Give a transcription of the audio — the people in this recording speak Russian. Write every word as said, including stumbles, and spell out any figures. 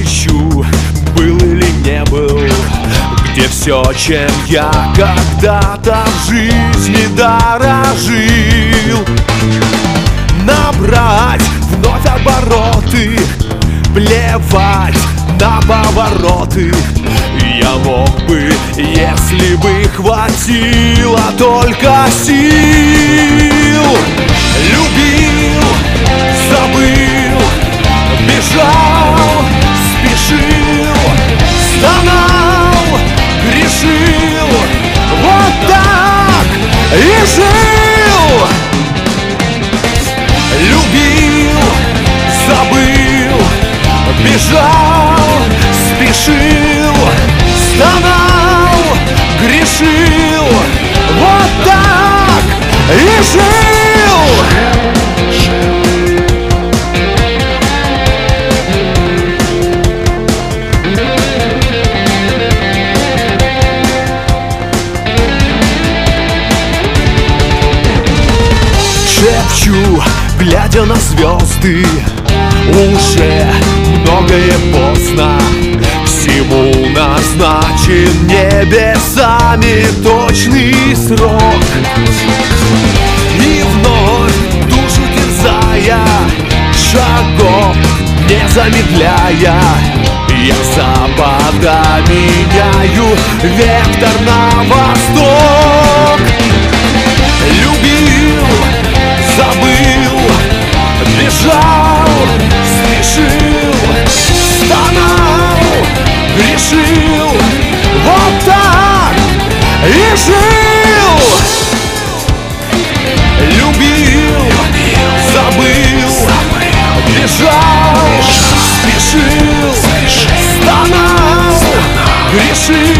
ищу, был или не был, где все, чем я когда-то в жизни дорожил. Набрать вновь обороты, плевать на повороты я мог бы, если бы хватило только сил. Любил, забыл, бежал, спешил, стонал, грешил, вот так и жил. Любил, забыл, бежал, спешил, стонал, грешил, вот так и жил. Шепчу, глядя на звезды, уже многое поздно. Всему назначен небесами точный срок. И вновь душу терзая, шагов не замедляя, я с запада меняю вектор на восток. Любил, забыл, бежал, спешил, стонал, грешил, вот так и жил. Любил, забыл, бежал, спешил, стонал, грешил.